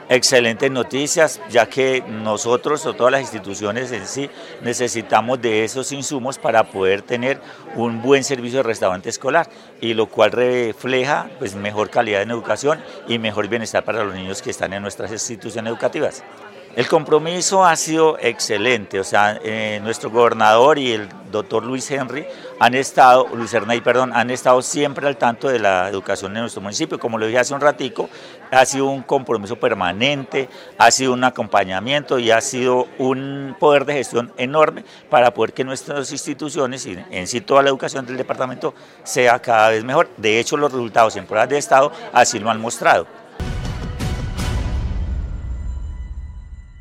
Excelentes noticias, ya que nosotros o todas las instituciones en sí necesitamos de esos insumos para poder tener un buen servicio de restaurante escolar, y lo cual refleja pues mejor calidad en educación y mejor bienestar para los niños que están en nuestras instituciones educativas. El compromiso ha sido excelente, o sea, nuestro gobernador y el doctor Luis Hernay, perdón, han estado siempre al tanto de la educación en nuestro municipio. Como lo dije hace un ratico, ha sido un compromiso permanente, ha sido un acompañamiento y ha sido un poder de gestión enorme para poder que nuestras instituciones y en sí toda la educación del departamento sea cada vez mejor. De hecho, los resultados en pruebas de estado así lo han mostrado.